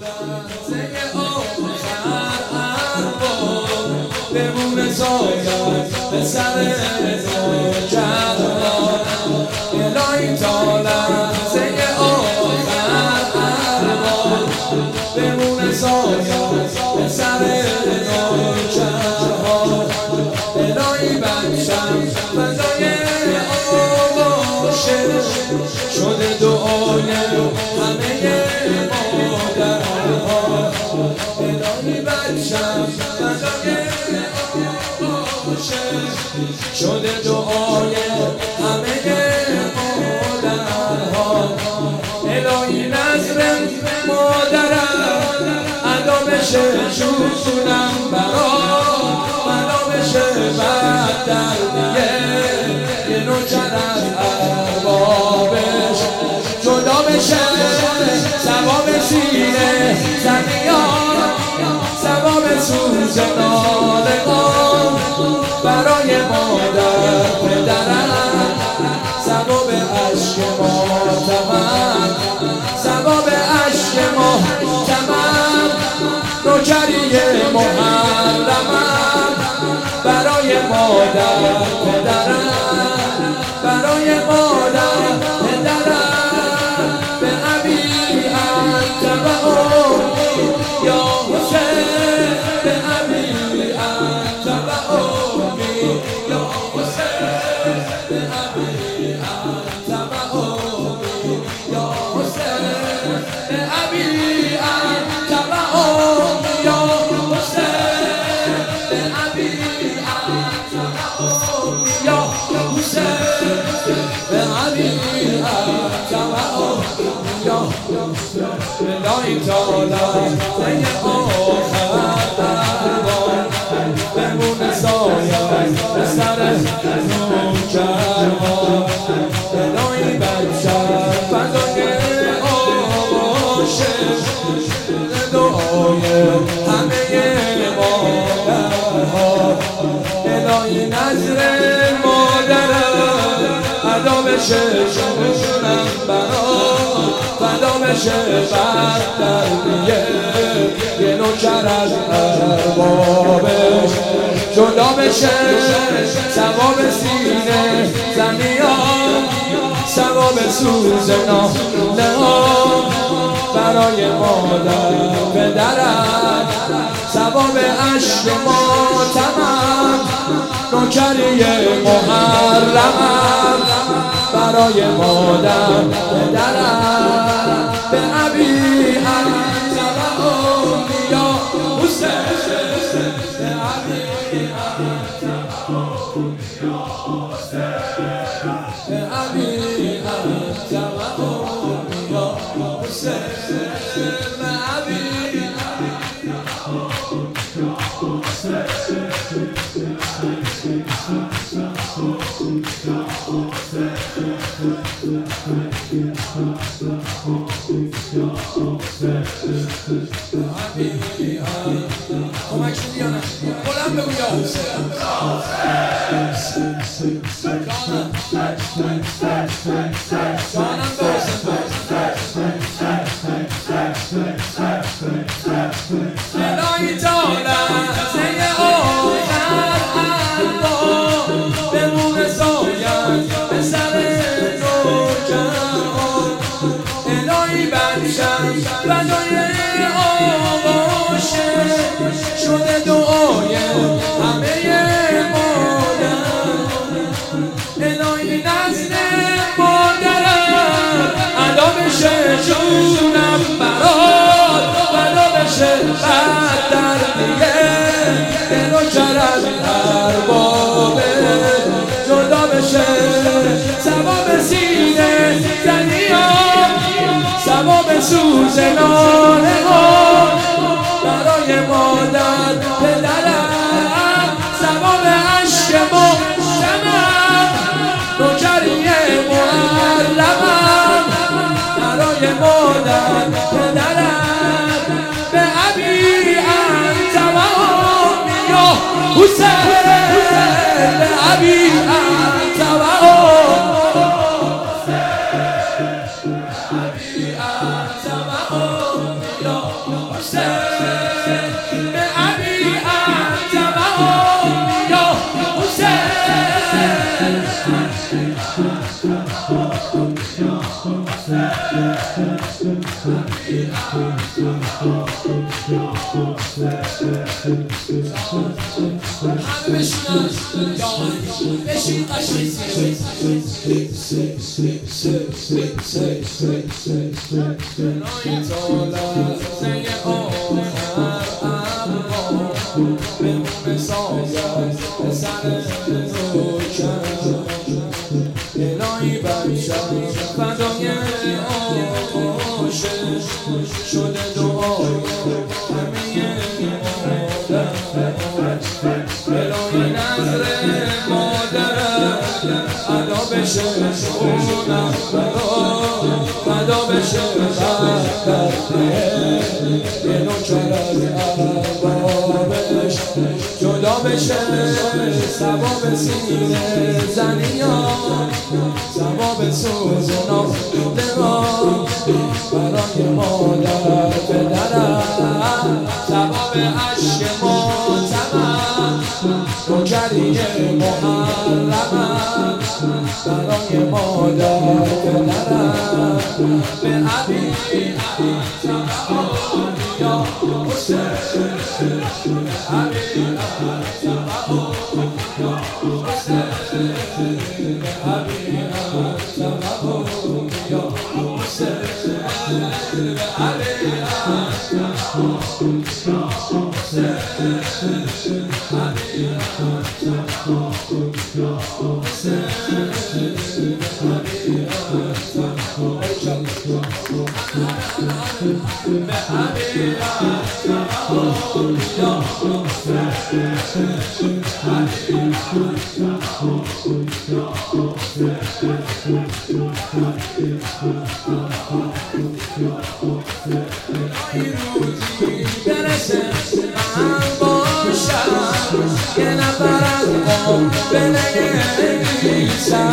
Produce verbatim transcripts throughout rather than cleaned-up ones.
لحظه آخر بمونه سایت به سر نوکر الهی تا لحظه آخر بمونه سایت به سر نوکر الهی بچم فضای آغاشه شده دعای همه مادرها الهی بچم فضای آغاشه شده دعای همه مادرها الهی نظر مادرم ادا بشه جونم برام ادا بشه بعد در دیگه یه نوکر از اربابش جدا بشه ثواب سینه زمیان ثواب سوز نالگان برای مادر پدرم ثواب عشق ماتمم ثواب عشق ماتمم نوکری محرمم برای مادر پدرم برای مادر پدرم به ابی انت و امی یا حسین به ابی انت و امی یا حسین به ابی انت و امی یا حسین به ابی انت و امی یا حسین به ابی انت و امی یا حسین به ابی انت و امی یا الهی تعالی ای آخر بمونه سایت به سر نوکرها الهی بچم فضای آغاشه دعای همه مادرها الهی نظر مادرم ادا بشه جونم برام فدا بشه بعد در دیگه یه نوکر از اربابش جدا بشه ثواب سینه زمیان ثواب سوز نالهام برای مادر پدرم ثواب عشق ماتمم نوکری محرمم برای مادر پدرم به ابی انت و امی یا حسین به ابی انت و امی یا حسین به ابی انت و امی یا حسین به ابی انت و امی یا کمک شدی یا نه؟ بلند بگو یا حسین جانم جانم به حسین الهی تعالی لحظه آخر بمونه سایت به سر نوکرها الهی بچم فدای آغاشه شده دعای همه مادر الهی نزد مادرم ادا بشه جونم برات فدا بشه بعد در دیگه یه نوکر از اربابش جدا بشه ثواب سینه زمیان ثواب سوز نالهام برای مادر پدرم ثواب عشق ماتمم نوکری محرمم برای مادر پدرم به ابی انت و امی یا حسین به ابی انت و امی یا همه بشینن بشین قشنگ بمونه سازد به سر روشن الهی بچم فدای عاشق شده دعای همه الهی نظر مادرم ادا بشه شونم فدا بشه بردرده یه نوکر از اربابش جدا بشه ثواب سینه زنی ها ثواب سوز نافته ها برای مادر پدرم ثواب عشق ماتمم نوکری محرمم برای مادر پدرم به ابی یا حسین به ابی برسه من باشم یه نفر از ما به نگریسم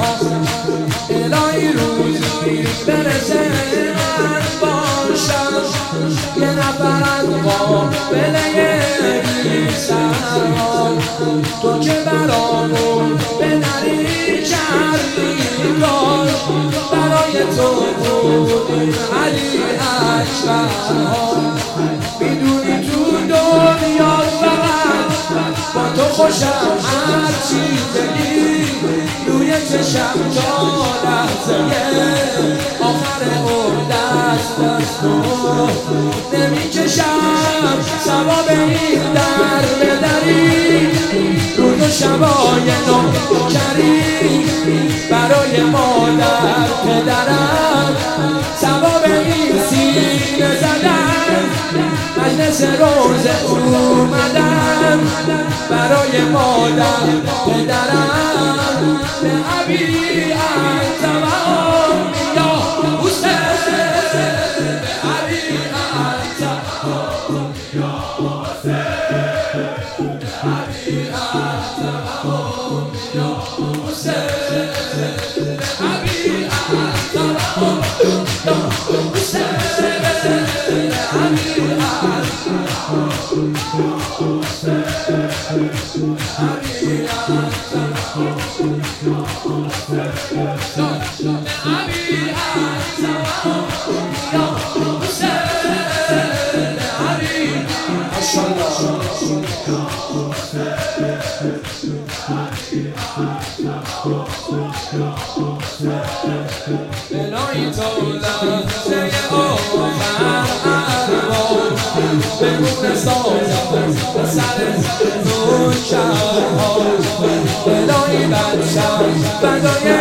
الهی روزی برسه من باشم یه نفر از ما به نگریسم تو که برامون به نری کردی کار برای تو بودیم علی اکبر میدونی تو دنیا فقط با تو خوشم هرچی بگی روی چشم تا لحظه آخر اون دست دست تو نمیکشم ثواب این در بدری روز و شبای نوکری برای مادر پدرم ثواب این سینه زدن مجلس روز اومدم برای مادر پدرم به ابی انت و امی یا حسین به ابی انت و امی یا حسین به ابی انت و امی یا حسین به ابی انت و امی یا حسین الهی تو لحظه آخر ارباب بمونه سازم به سر نوکرها الهی بچم فدای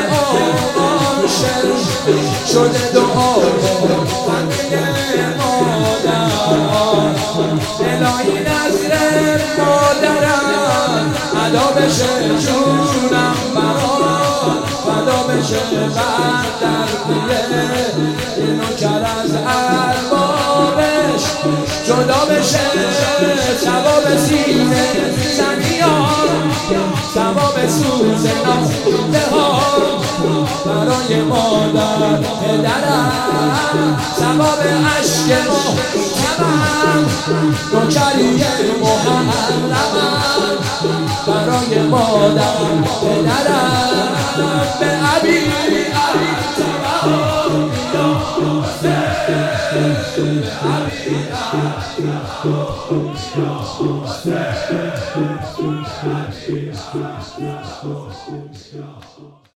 عاشق شده دعای همه مادرها الهی نظر مادرم ادا بشه جونم برات فدا بشه بردرده یه نوکر از اربابش جدا بشه ثواب سینه زنیان ثواب سوز نافته ها برای مادر پدرم ثواب عشق محترم نوکری محرمم برای مادر پدرم به ابی انت و امی یا حسین یا حسین